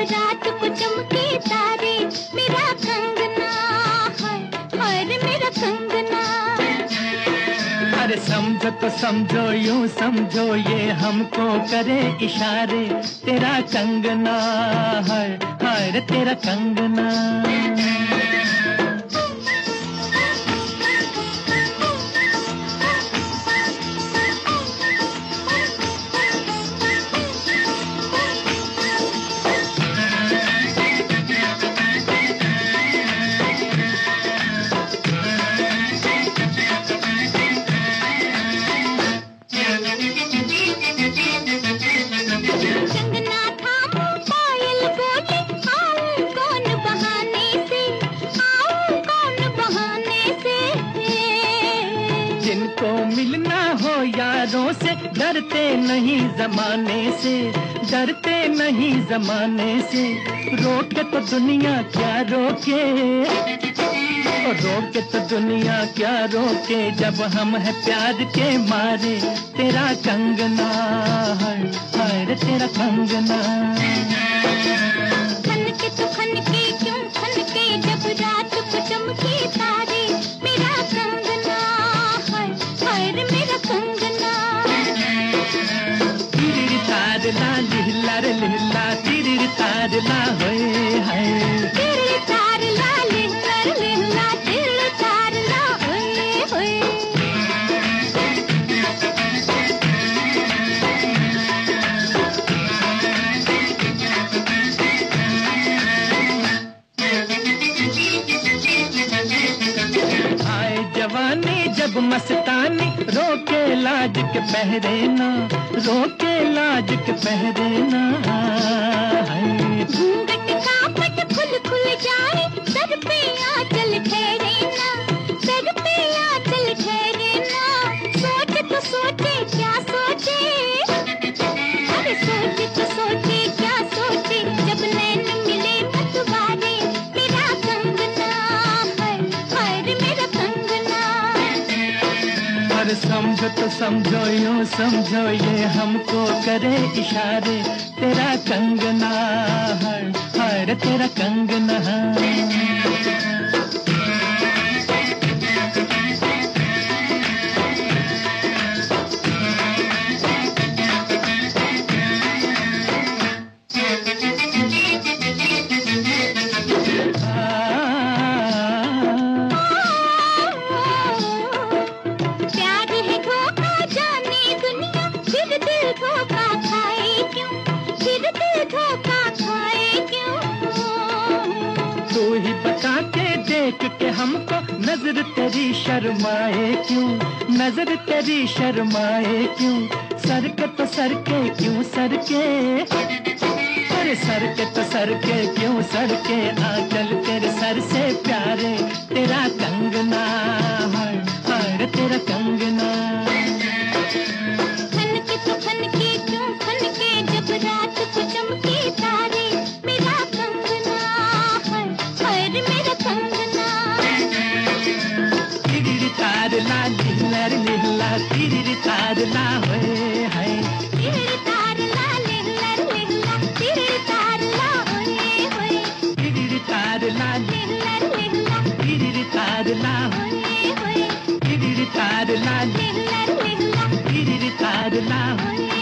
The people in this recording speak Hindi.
रात को चमके तारे, मेरा कंगना है मेरा कंगना। अरे समझो तो समझो यूं समझो ये हमको करे इशारे, तेरा कंगना है रे तेरा कंगना। जिनको मिलना हो यारों से, डरते नहीं जमाने से, डरते नहीं जमाने से। रोके तो दुनिया क्या रोके, रोके तो दुनिया क्या रोके, जब हम है प्यार के मारे। तेरा कंगना है रे तेरा कंगना। खनके तो खनके क्यों खनके, जब रात को चमके तारे, मेरा कंगना है रे मेरा कंगना। तिरी तार ला लिहला रे लिहला, तिरी तार ला होए हाय। तिरी तार ला लिहला रे लिहला, तिरी तार ला होए होए। जवानी जब मस्तानी, रोके लाज के पहरे ना, रोके लाज के पहरे ना। घूंघट का पट खुल खुल जाए, सर पे आंचल ठहरे ना, सर पे आंचल ठहरे ना। सोच तो सोचे क्या सोचे, अरे सोच तो सोचे क्या सोचे, जब नैन मिले मतवारे। मेरा कंगना है रे मेरा कंगना। और समझो तो समझो यूं समझो ये हमको करे इशारे, तेरा कंगना है रे तेरा कंगना। तू ही बता के देख के हमको, नजर तेरी शर्माए क्यों, नजर तेरी शर्माए क्यों। सर के तो सर के क्यों सर के, अरे सर के तो सर के क्यों सर के। आंचल तेरे सर से प्यारे, तेरा कंगना है रे तेरा कंगना। खनके तो खनके क्यों खनके, जब रात को चमके तारे, मेरा कंगना है रे मेरा कंगना। तिरी तार ला लिहला रे लिहला, तिरी तार ला होए हाय। तिरी तार ला लिहला रे लिहला, तिरी तार ला होए होए। तिरी तार ला लिहला रे लिहला, तिरी तार ला होए होए। तिरी तार ला लिहला रे लिहला, तिरी तार ला। होए